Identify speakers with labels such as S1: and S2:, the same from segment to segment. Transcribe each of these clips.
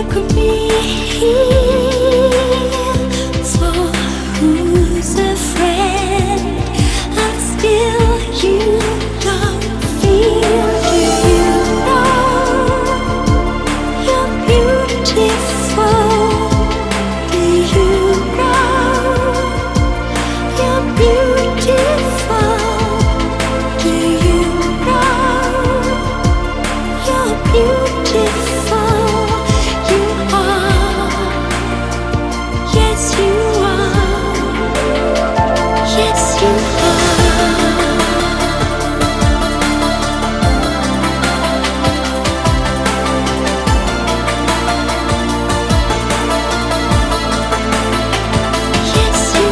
S1: could be here. So who's afraid? And still you don't feel. Do you know you're beautiful? Do you know you're beautiful? Do you know you're beautiful? You are. Yes, you are. Yes, you are. Yes, you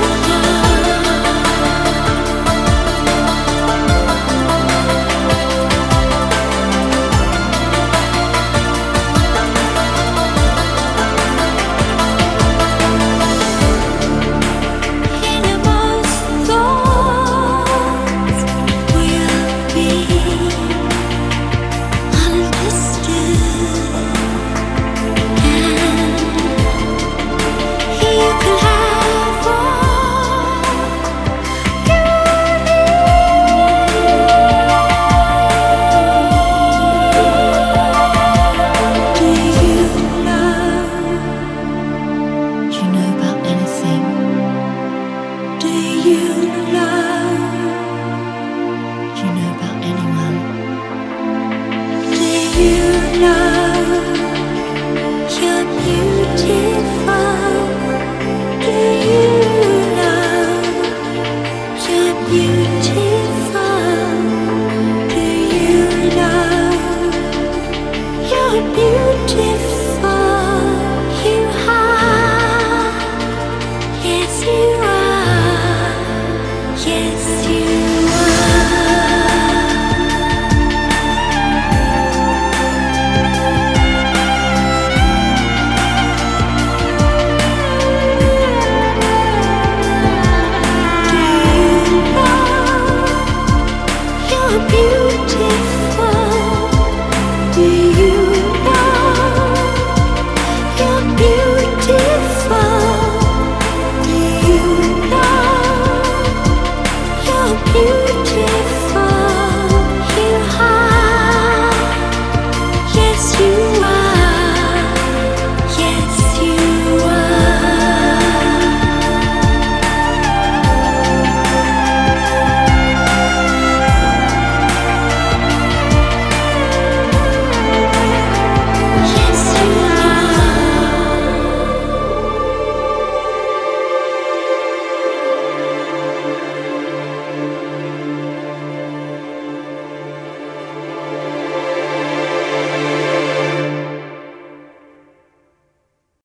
S1: Innermost thoughts will be understood, and you can have all you need. Do you know about anything? Do you know about anyone? Do you know you're beautiful? Do you know you're beautiful? Do you know you're beautiful? You are. Yes, you are. Yes.